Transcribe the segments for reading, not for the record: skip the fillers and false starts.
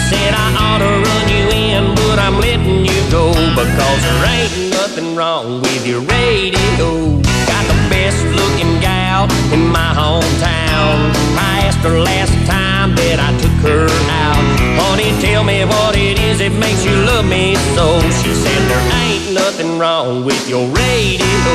said I ought to run you in, but I'm letting you go, because there ain't nothing wrong with your radio. Got the best looking gal in my hometown. I asked her last time that I took her out, honey, tell me what it is that makes you love me so. She said there ain't nothing wrong with your radio.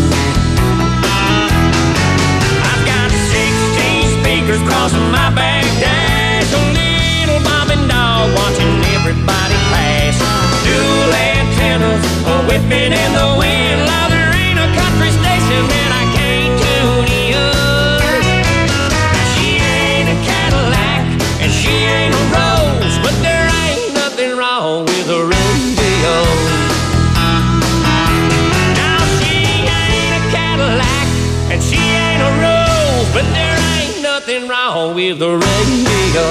I've got 16 speakers crossing my back dash, a little bobbing dog watching everybody pass, dual antennas whipping in the wind. Now there ain't a country station that I can't tune in. She ain't a Cadillac and she ain't a Rose, but there ain't nothing wrong with a radio. Now she ain't a Cadillac and she ain't a Rose, but there ain't nothing wrong with the radio.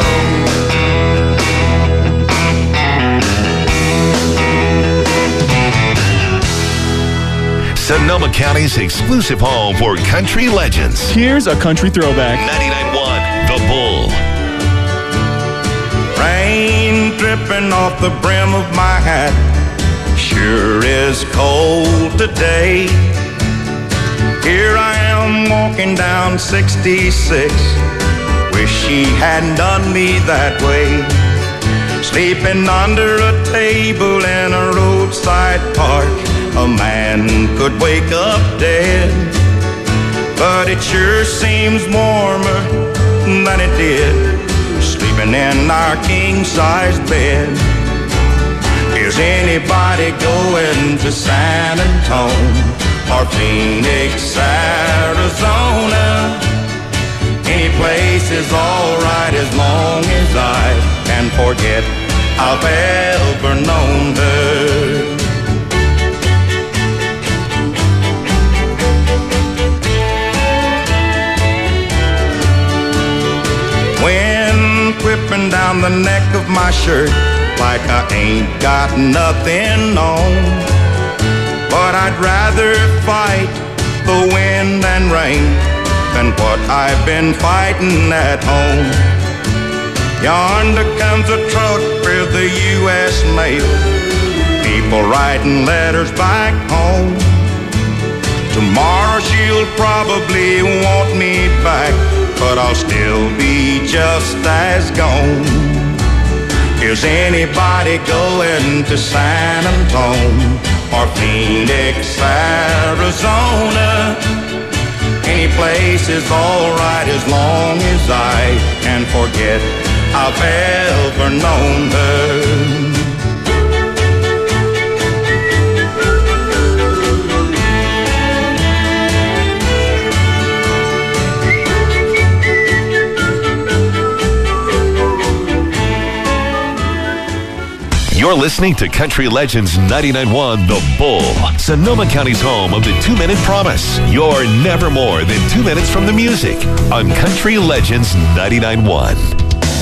Sonoma County's exclusive home for country legends. Here's a country throwback. 99.1 The Bull. Rain dripping off the brim of my hat, sure is cold today. Here I am walking down 66, wish she hadn't done me that way. Sleeping under a table in a roadside park, a man could wake up dead, but it sure seems warmer than it did sleeping in our king-size bed. Is anybody going to San Antonio or Phoenix, Arizona? Any place is alright as long as I can forget I've ever known her. Wind whipping down the neck of my shirt like I ain't got nothing on, but I'd rather fight the wind and rain than what I've been fighting at home. Yonder comes a truck with the U.S. mail, people writing letters back home. Tomorrow she'll probably want me back, but I'll still be just as gone. Is anybody going to San Antonio or Phoenix, Arizona? Any place is alright as long as I can forget I've ever known her. You're listening to Country Legends 99.1 The Bull, Sonoma County's home of the 2-minute promise. You're never more than 2 minutes from the music on Country Legends 99.1.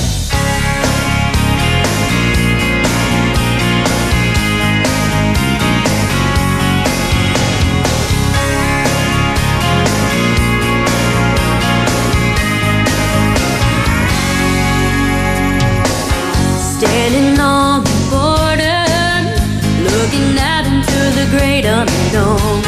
Standing on the border, looking out into the great unknown.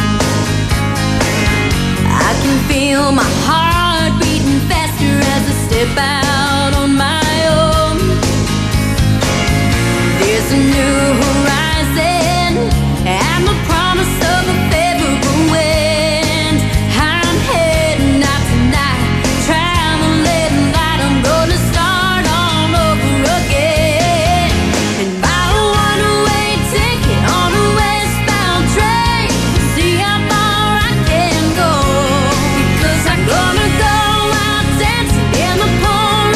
I can feel my heart beating faster as I step out on my own. There's a new horizon and the promise of a favorable wind. I'm heading out tonight, traveling light. I'm gonna start all over again. Gonna go out dancing in the pouring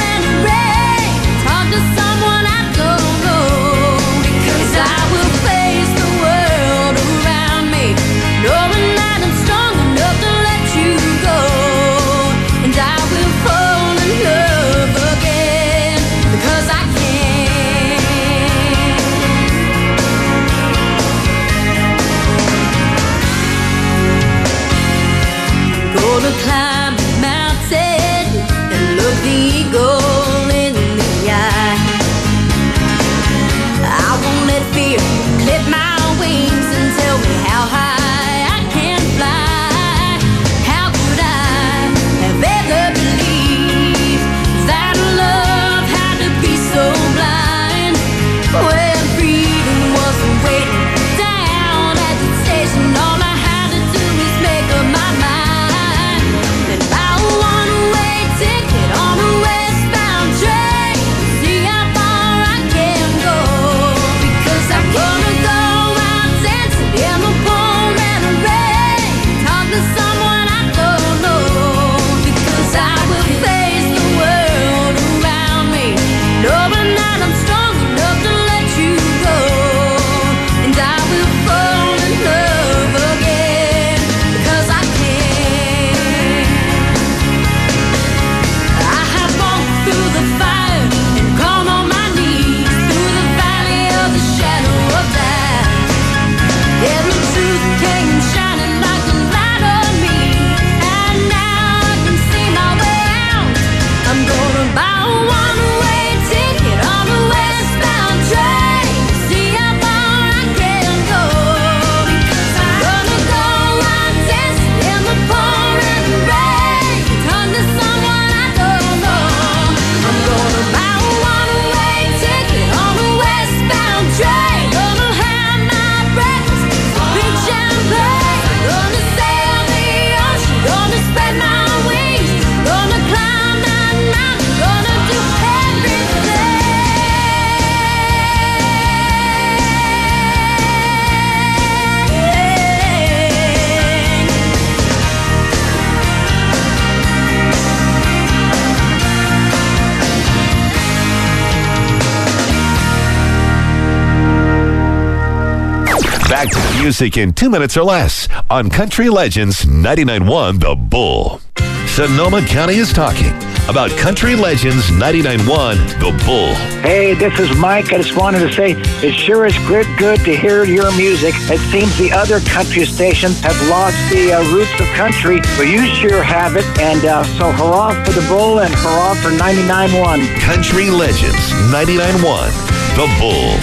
music in 2 minutes or less on Country Legends 99.1 The Bull. Sonoma County is talking about Country Legends 99.1 The Bull. Hey, this is Mike. I just wanted to say it sure is good to hear your music. It seems the other country stations have lost the roots of country, but you sure have it. And so hurrah for the Bull and hurrah for 99.1. Country Legends 99.1 The Bull.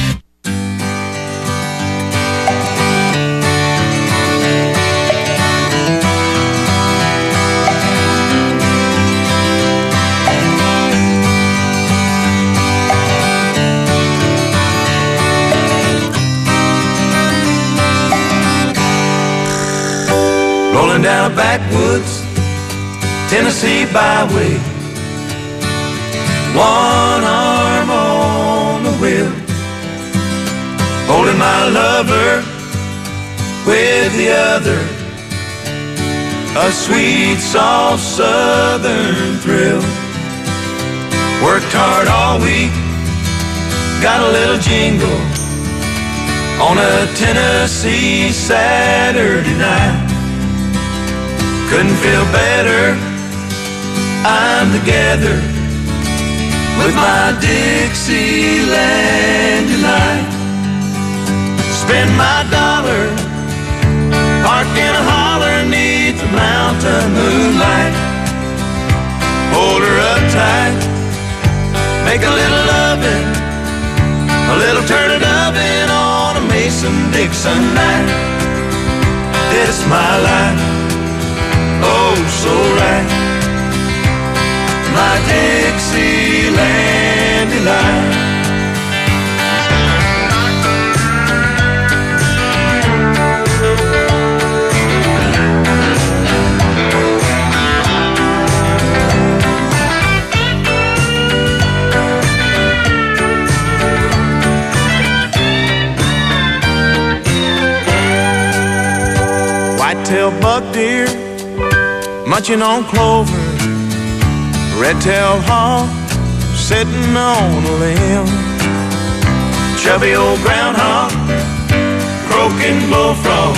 Rolling down a backwoods Tennessee byway, one arm on the wheel, holding my lover with the other, a sweet, soft southern thrill. Worked hard all week, got a little jingle on a Tennessee Saturday night. Couldn't feel better, I'm together with my Dixieland delight. Spend my dollar, park in a holler neath the mountain moonlight. Hold her up tight, make a little lovin', a little turn it oven on a Mason-Dixon night. This my life, oh so right, my Dixieland delight. Whitetail buck deer munching on clover, red-tailed hawk sitting on a limb, chubby old groundhog, croaking bullfrog,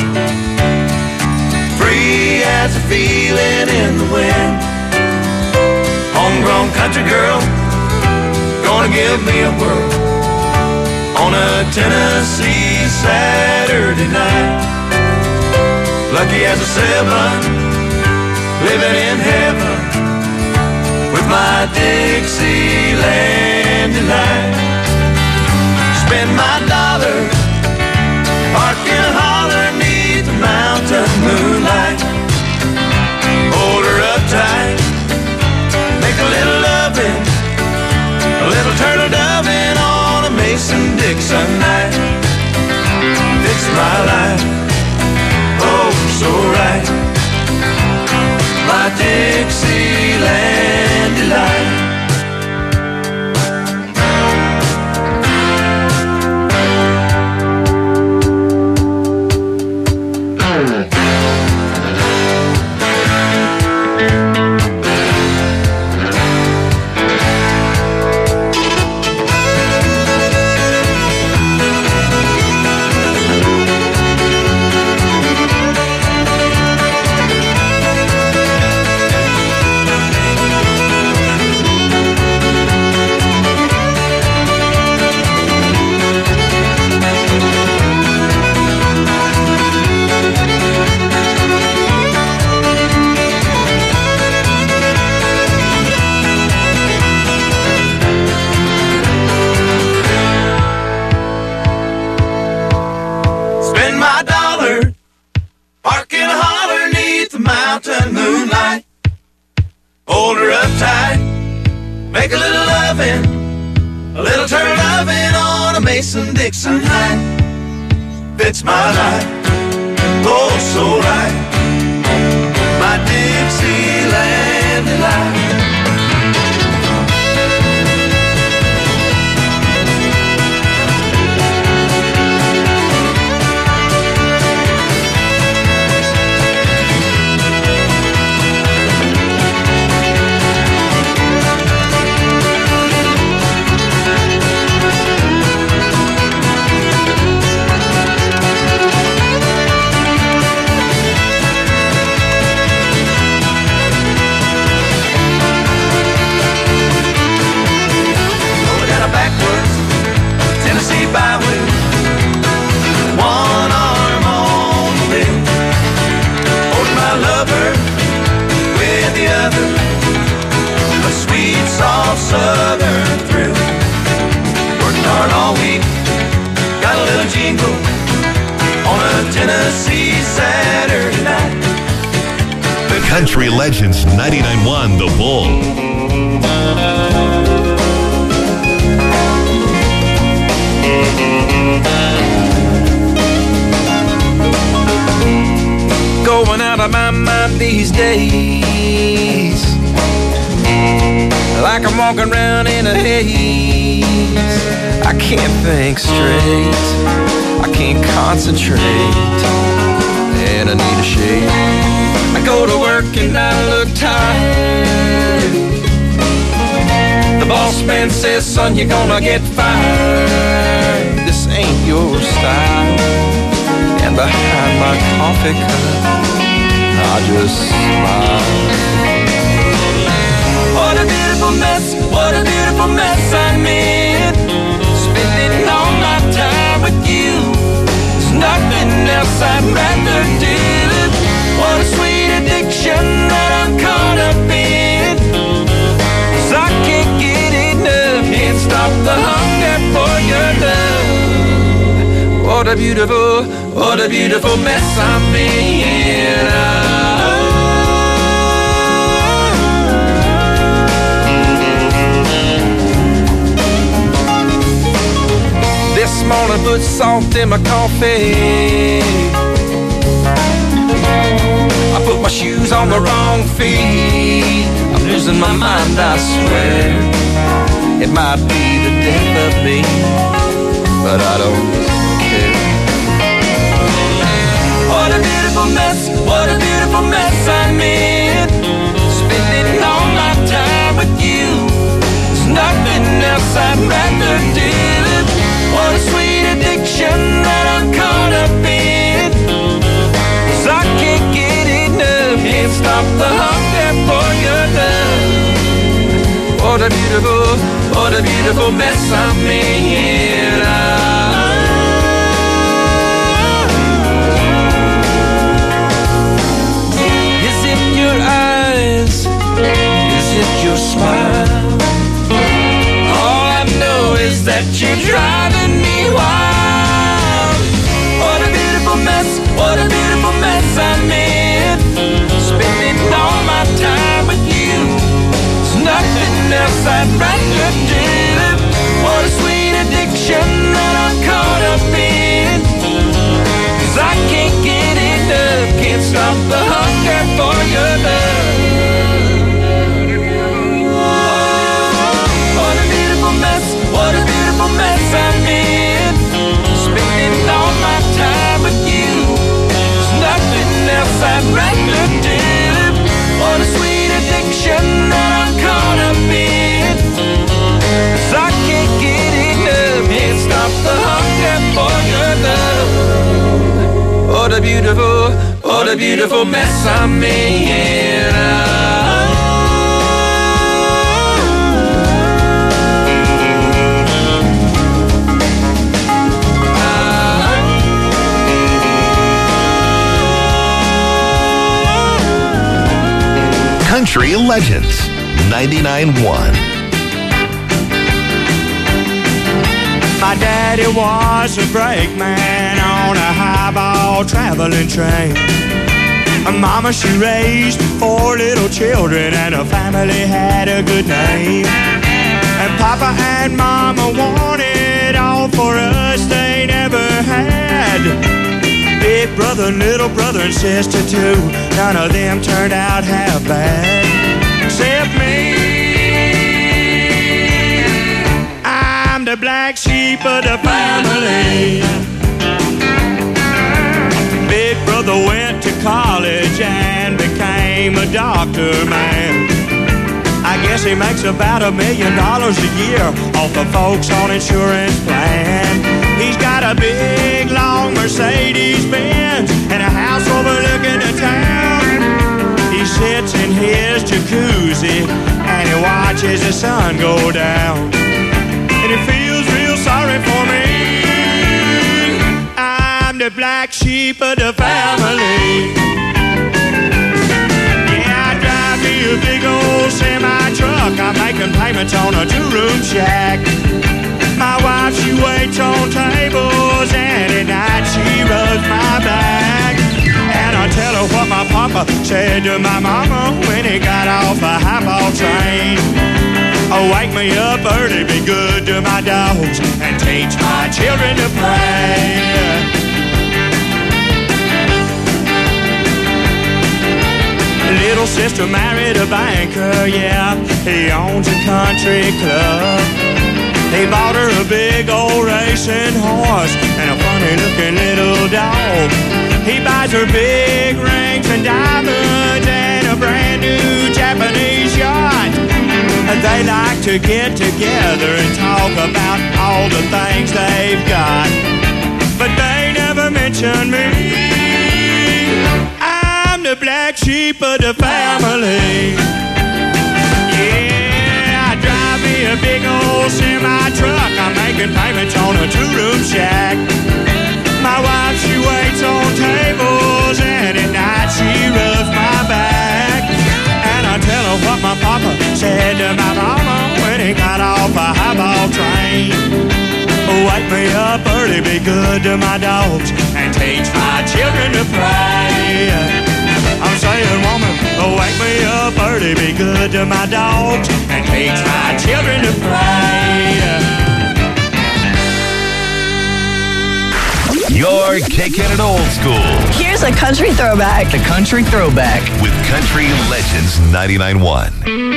free as a feeling in the wind. Homegrown country girl, gonna give me a whirl on a Tennessee Saturday night. Lucky as a seven, living in heaven with my Dixieland delight. Spend my dollar, park in a holler neath the mountain moonlight. Hold her up tight, make a little lovin', a little turtle dovin' on a Mason-Dixon night. It's my life, oh so right, my Dixieland delight. Mason-Dixon night, fits my life, oh so right, my Dixieland delight. Legends 99.1 The Bull. Going out of my mind these days, like I'm walking around in a haze. I can't think straight, I can't concentrate, and I need a shake. I go to work and I look tired. The boss man says, son, you're gonna get fired. This ain't your style. And behind my coffee cup, I just smile. What a beautiful mess I'm in. Spending all my time with you. There's nothing else I'd rather do. What a sweet addiction that I'm caught up in. 'Cause I can't get enough, can't stop the hunger for your love. What a beautiful mess I'm in. This morning put salt in my coffee. I put my shoes on the wrong feet. I'm losing my mind, I swear. It might be the death of me, but I don't care. What a beautiful mess I'm in. Spending all my time with you. There's nothing else I'd rather do. What a sweet addiction that I'm caught up in. 'Cause I can't get enough, can't stop the hunger for your love. What a beautiful mess I'm in. Is it your eyes? Is it your smile? All I know is that you're driving me wild. What a beautiful mess I'm in. Spending all my time with you. There's nothing else I'd rather do. What a sweet addiction that I'm caught up in. 'Cause I can't get enough, can't stop the hunger for your love. What a beautiful mess I'm in. Spending all my time with you. There's nothing else I'd rather do. What a sweet addiction that I'm caught up in. 'Cause I can't get enough, can't stop the hunger for your love. What a beautiful mess I'm in. Country Legends 99.1. My daddy was a brakeman on a highball traveling train. Mama, she raised 4 little children, and her family had a good name. And Papa and Mama wanted all for us they never had. Big brother, little brother, and sister too. None of them turned out half bad, except me. I'm the black sheep of the family. Big brother went to college and became a doctor, man. I guess he makes about $1 million a year off of folks on insurance plan. He's got a big, long Mercedes-Benz and a house overlooking the town. He sits in his jacuzzi and he watches the sun go down. And he feels real sorry for me. I'm the black sheep of the family. Yeah, I drive me a big old semi-truck. I'm making payments on a 2-room shack. My wife, she waits on tables, and at night she rubs my back. And I tell her her what my papa said to my mama when he got off a highball train. Oh, wake me up early, be good to my dogs, and teach my children to pray. Little sister married a banker, yeah, he owns a country club. He bought her a big old racing horse and a funny-looking little dog. He buys her big rings and diamonds and a brand-new Japanese yacht. They like to get together and talk about all the things they've got, but they never mention me. I'm the black sheep of the family. Yeah, I drive me a big old semi-truck. I'm making payments on a two-room shack. My wife, she waits on tables, and at night she rubs my back. And I tell her what my papa said to my mama when he got off a highball train. Wake me up early, be good to my dogs, and teach my children to pray. I'm saying, woman, wake me up early, be good to my dogs, and teach my children to pray. You're kicking it old school. Here's a country throwback. The Country Throwback with Country Legends 99.1.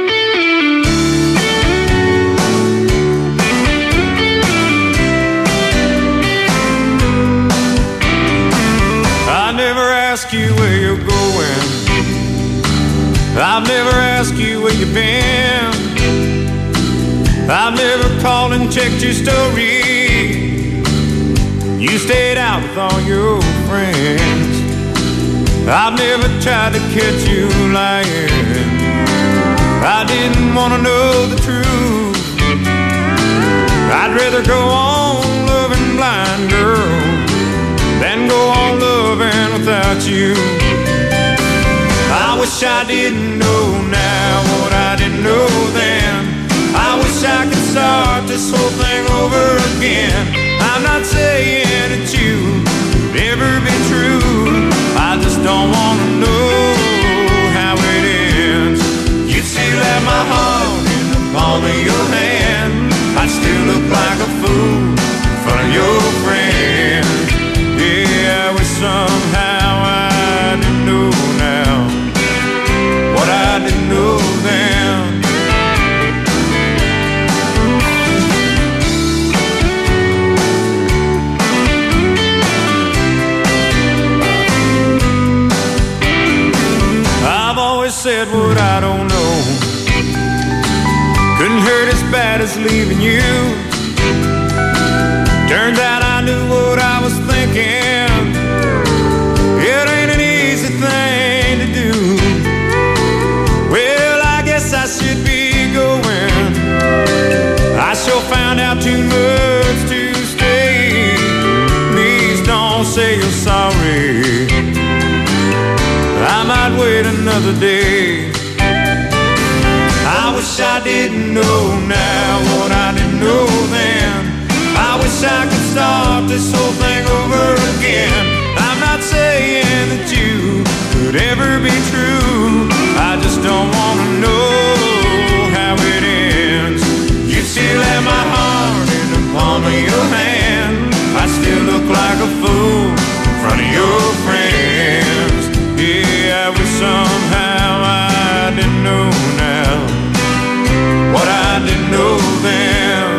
I never ask you where you're going. I've never asked you where you've been. I've never called and checked your story. You stayed out with all your friends. I've never tried to catch you lying. I didn't want to know the truth. I'd rather go on loving blind, girl, than go on loving without you. I wish I didn't know now what I didn't know then. I wish I could start this whole thing over again. I'm not saying that you could ever be true. I just don't want to know how it ends. You'd still have my heart in the palm of your hand. I'd still look like a fool in front of your friends. Yeah, I wish somehow I didn't know now what I didn't know then. I've always said what I don't know. Couldn't hurt as bad as leaving you. Turns out I knew what I was thinking. It ain't an easy thing to do. Well, I guess I should be going. I sure found out too much to stay. Please don't say you're sorry. I might wait another day. I wish I didn't know now what I didn't know then. I wish I could start this whole thing over again. I'm not saying that you could ever be true. I just don't want to know how it ends. You still have my heart in the palm of your hand. I still look like a fool in front of your friends. Yeah, I wish somehow I didn't know now what I didn't know then.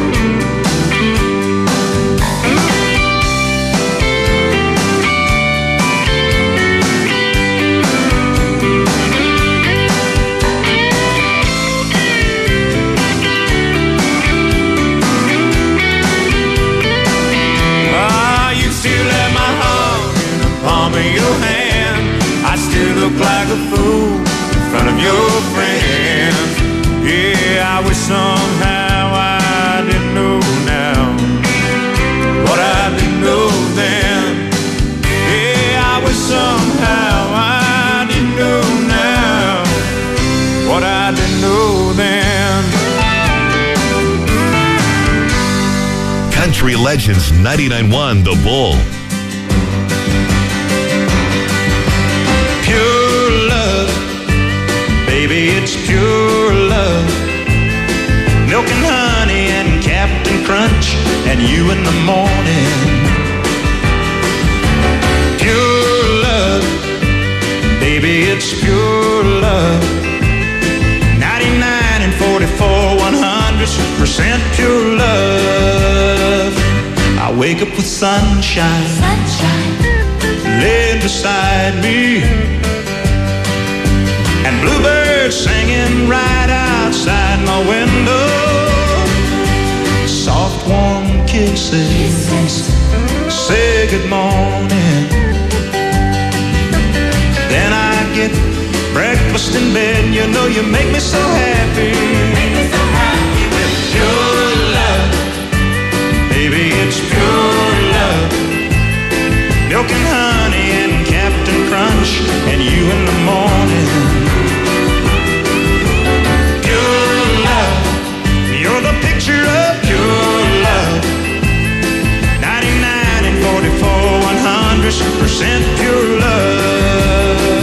Look like a fool in front of your friends. Yeah, I wish somehow I didn't know now what I didn't know then. Yeah, I wish somehow I didn't know now what I didn't know then. Country Legends 99.1 The Bull. Baby, it's pure love. Milk and honey and Captain Crunch and you in the morning. Pure love. Baby, it's pure love. 99 and 44 100% pure love. I wake up with sunshine, laid beside me, and bluebirds singing right outside my window. Soft warm kisses say good morning. Then I get breakfast in bed. You know you make me so happy. With pure love. Baby, it's pure love. Milk and honey and Captain Crunch and you in the morning. Pure love. You're the picture of pure love. 99 and 44 100% pure love.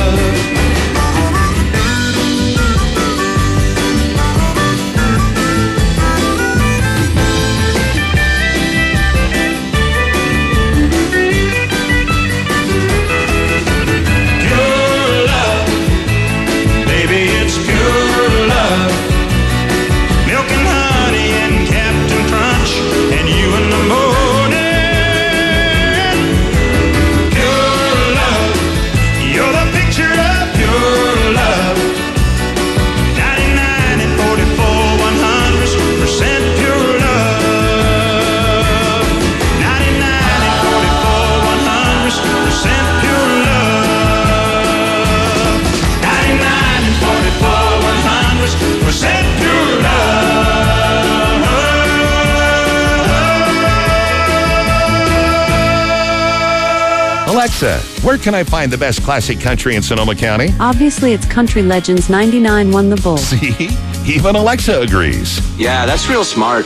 Alexa, where can I find the best classic country in Sonoma County? Obviously, it's Country Legends 99.1 The Bull. See? Even Alexa agrees. Yeah, that's real smart.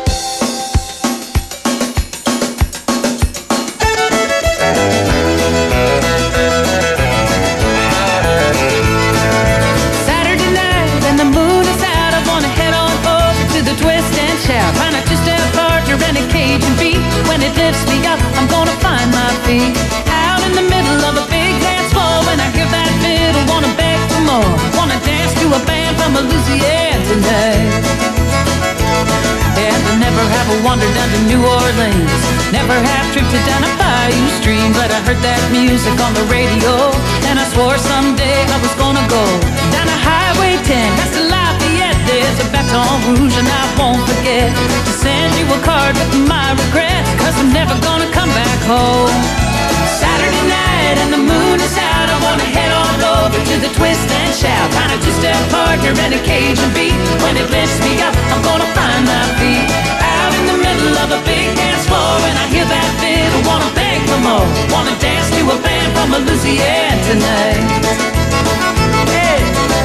Saturday night and the moon is out. I wanna head on over to the Twist and Shout. Find a two-step partner and a Cajun beat. When it lifts me up, I'm gonna find my feet. Out in the middle of a big dance floor. When I hear that fiddle, wanna beg for more. Wanna dance to a band from Louisiana tonight. And I never have wandered down to New Orleans. Never have drifted down a bayou stream. But I heard that music on the radio, and I swore someday I was gonna go down a Highway 10 past the Lafayette. There's a Baton Rouge and I won't forget to send you a card with my regrets, 'cause I'm never gonna come back home. Saturday night and the moon is out. I wanna head on over to the Twist and Shout. Find a two-step partner and a Cajun beat. When it lifts me up, I'm gonna find my feet. Out in the middle of a big dance floor, and I hear that fiddle, wanna beg for more. Wanna dance to a band from Louisiana tonight. Hey.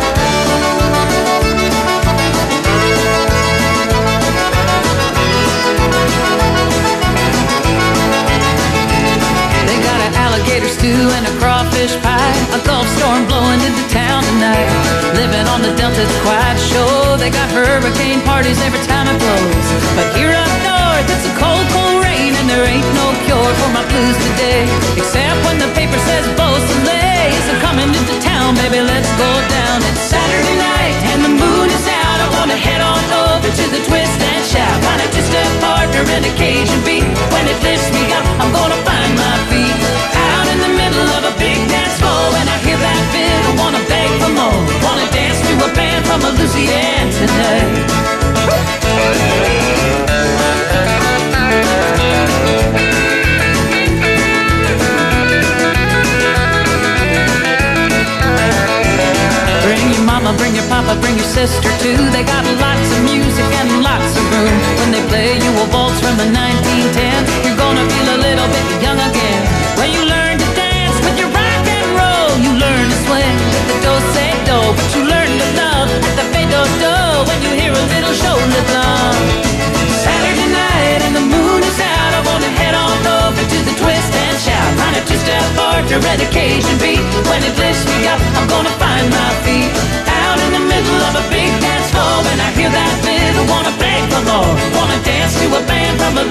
They got an alligator stew and a crawfish pie. A Gulf storm blowing into town tonight. Living on the Delta's quiet show. They got hurricane parties every time it blows. But here up north, it's a cold, cold rain, and there ain't no cure for my blues today. Except when the paper says Beausoleil is coming into town, baby, let's go down. It's Saturday night and the moon is out. I wanna head on over to the Twist and Shout. Find a two-step partner and a Cajun beat. When it lifts me up, I'm gonna find my feet. Out in the middle of a big dance floor, and I hear that fiddle, wanna beg for more. Wanna dance to a band from Louisiana tonight. Bring your mama, bring your papa, bring your sister too. They got lots of music and lots of room. When they play you a waltz from the 1910s, you're gonna feel a little bit young again. When you learn to dance with your rock and roll, you learn to swing with the do-say-do, but you learn to love at the fe-do-do when you hear a little show-lip love.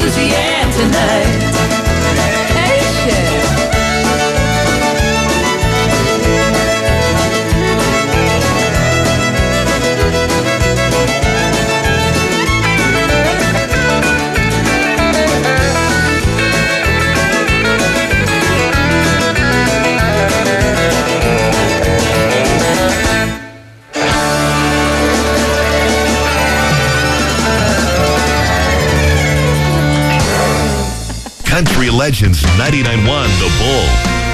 Louisiana tonight. Hey, Chef. Country Legends 99.1 The Bull.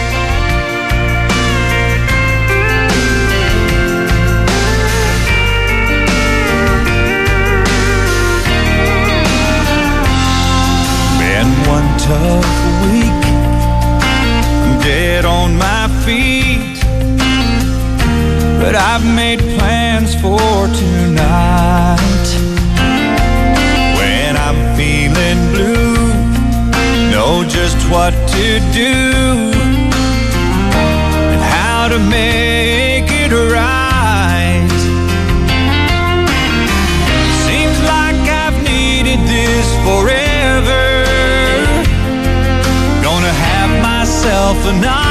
Been one tough week, I'm dead on my feet, but I've made plans for tonight. When I'm feeling blue, know just what to do and how to make it right. Seems like I've needed this forever. Gonna have myself a night